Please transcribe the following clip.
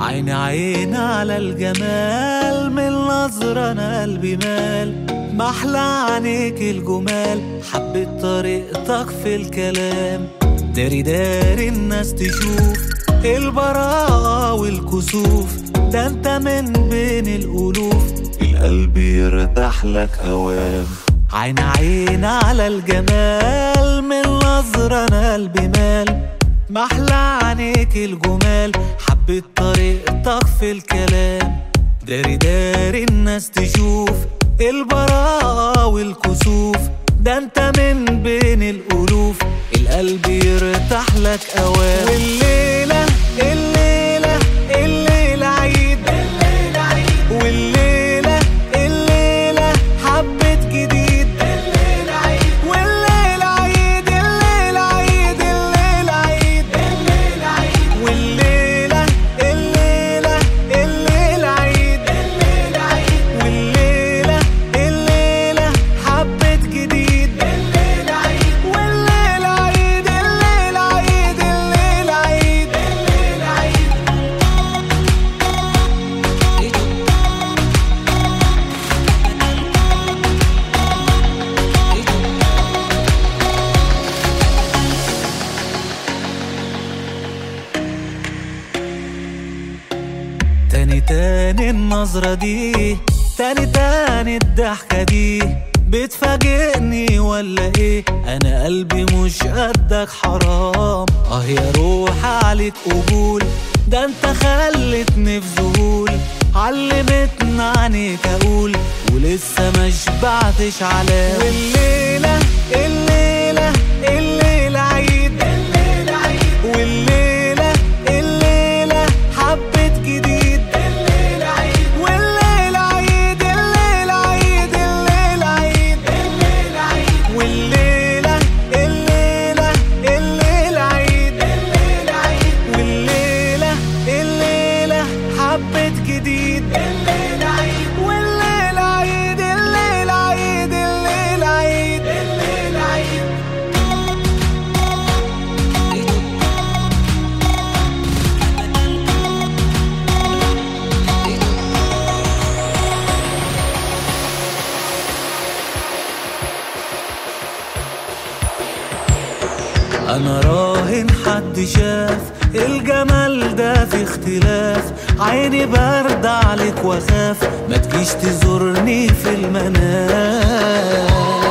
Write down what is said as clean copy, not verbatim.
عيني عين على الجمال، من نظرة أنا قلبي مال. محلى عينيك الجمال، حبيت طريقتك في الكلام. داري داري الناس تشوف البراءة والكسوف، ده انت من بين الألوف القلب يرتاح لك أوام. عين عين على الجمال، من نظرة أنا قلبي مال. محلى عينيك الجمال، حبيت طريقتك في الكلام. داري داري الناس تشوف البراءة والكسوف، ده انت من بين الألوف القلب يرتاح لك أوام. والليلة الليلة الليلة عيد، والليلة الليلة حبة جديد. والليلة عيد الليلة عيد الليلة عيد، والليلة الليلة الليلة عيد، والليلة الليلة حبة جديد. والليلة عيد الليلة عيد الليلة عيد. تاني تاني النظرة دي، تاني تاني الضحكة دي، بتفاجئني ولا ايه؟ انا قلبي مش قدك حرام. يا روح عليك قبول، ده انت خلتني في ذهول. علمتنا عنيك اقول ولسه ما شبعتش علام. والليلة الليلة الليلة عيد، والليلة الليلة حبة جديد. والليلة عيد الليلة عيد الليلة عيد، والليلة الليلة الليلة عيد، والليلة الليلة حبة جديد. والليلة عيد الليلة عيد الليلة عيد. أنا راهن حد شاف الجمال ده في اختلاف. عيني برد عليك واخاف ما تجيش تزورني في المنام.